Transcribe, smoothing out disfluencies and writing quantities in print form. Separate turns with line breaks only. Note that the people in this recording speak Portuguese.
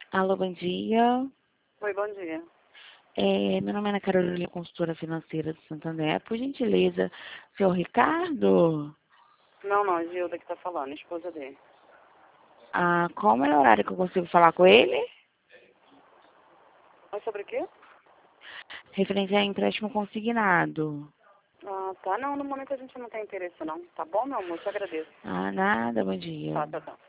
Alô, bom dia.
Oi, bom dia.
Meu nome é Ana Carolina, consultora financeira do Santander. Por gentileza, seu Ricardo?
Não, não, é Gilda que tá falando, esposa dele.
Qual o melhor horário que eu consigo falar com ele?
Mas sobre o quê?
Referente a empréstimo consignado.
Ah, tá. Não, no momento a gente não tem interesse, não. Tá bom, meu amor? Te agradeço.
Nada, bom dia.
Tá, tá, tá.